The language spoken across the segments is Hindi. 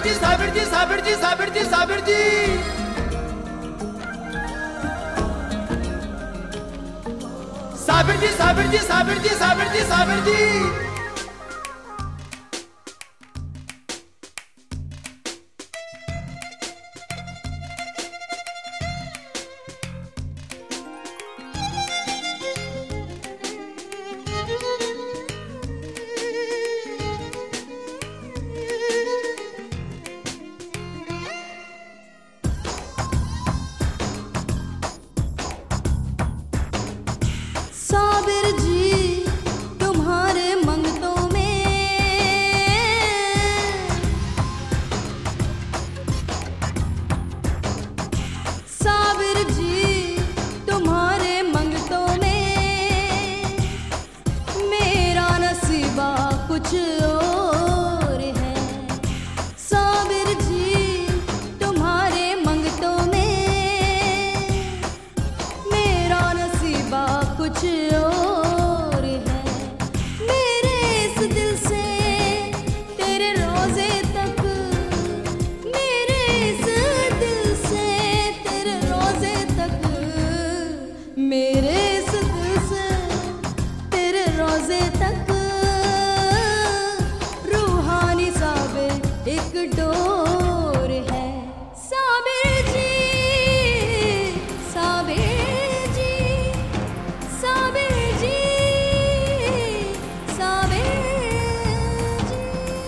जी, साबिर जी, साबिर जी, साबिर जी, साबिर जी। साबिर जी, साबिर जी, साबिर जी, साबिर जी, साबिर जी। साबिर जी तुम्हारे मंगतों में, साबिर जी तुम्हारे मंगतों में मेरा नसीबा कुछ और है। साबिर जी तुम्हारे मंगतों में मेरा नसीबा कुछ और है। मेरे इस दिल से तेरे रोजे तक, मेरे इस दिल से तेरे रोजे तक, मेरे इस दिल से तेरे रोजे तक रूहानी साबिर एक डोर है। साबिर जी, साबिर जी, साबिर जी, साबिर जी।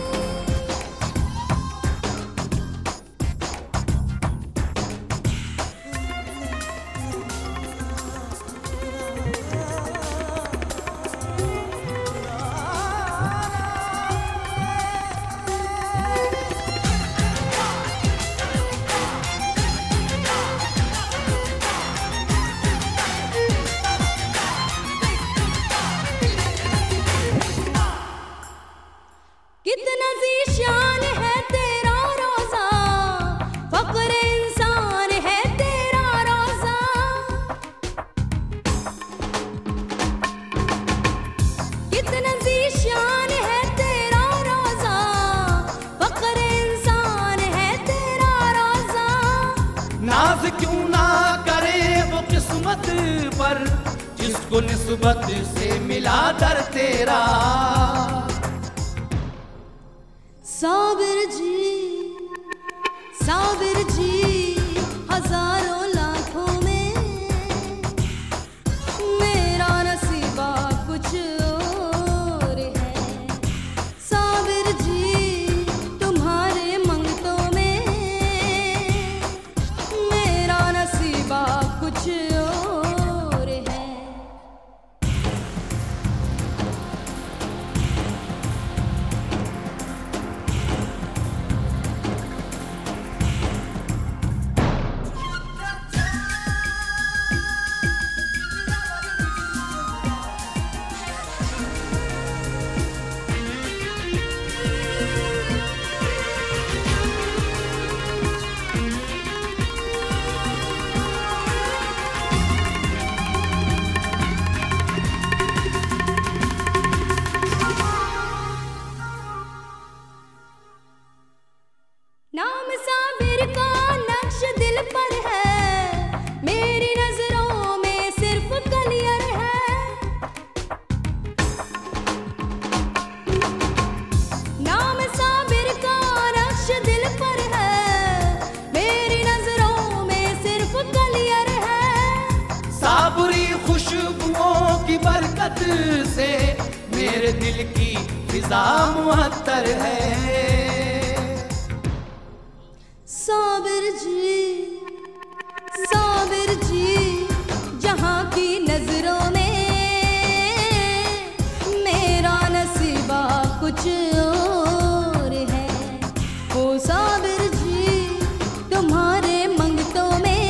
कितना ज़ीशान है तेरा रोज़ा, फ़क्र इंसान है तेरा रोज़ा। कितना ज़ीशान है तेरा रोज़ा, फ़क्र इंसान है तेरा रोज़ा। नाज क्यों ना करे वो किस्मत पर जिसको निस्बत से मिला दर तेरा। साबिर जी, साबिर जी हजारों लाखों में मेरा नसीबा कुछ और है। साबिर जी तुम्हारे मंगतों में मेरा नसीबा कुछ और है। नाम साबिर का नक्श दिल पर है, मेरी नजरों में सिर्फ कलियर है। नाम साबिर का नक्श दिल पर है, मेरी नजरों में सिर्फ कलियर है। साबरी खुशबुओं की बरकत से मेरे दिल की फिजा मुअत्तर है। साबिर जी, साबिर जी जहाँ की नजरों में मेरा नसीबा कुछ और है। ओ साबिर जी तुम्हारे मंगतों में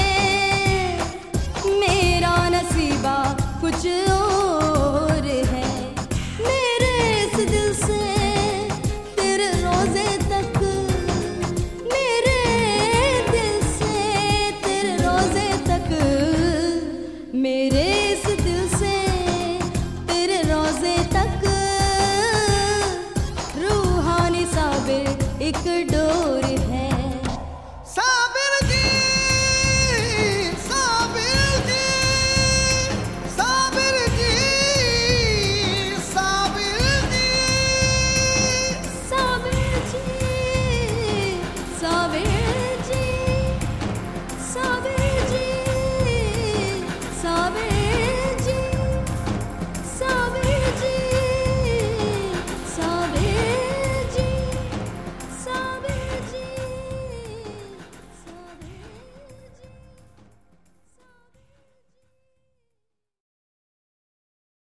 मेरा नसीबा कुछ और है। मेरे इस दिल से तेरे रोजे तक, मेरे एक डोर